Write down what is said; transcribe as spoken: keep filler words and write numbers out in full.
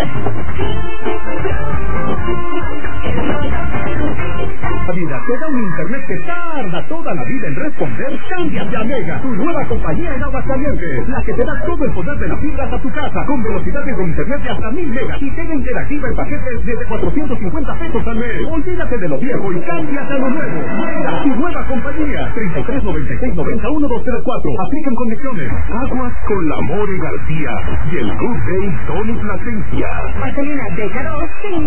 Vida te da un internet que tarda toda la vida en responder. Cámbiate a Mega, tu nueva compañía en Aguascalientes, la que te da todo el poder de la fibra hasta tu casa, con velocidades de internet de hasta mil megas y tele interactiva en paquetes desde cuatrocientos cincuenta pesos al mes. Olvídate de lo viejo y cámbiate a lo nuevo. Mega, tu nueva compañía. treinta y tres noventa y seis noventa uno dos tres cuatro. Aplican condiciones. Aguas con la More García y el Good Day Tony Plasencia. Gasolina Deca dos.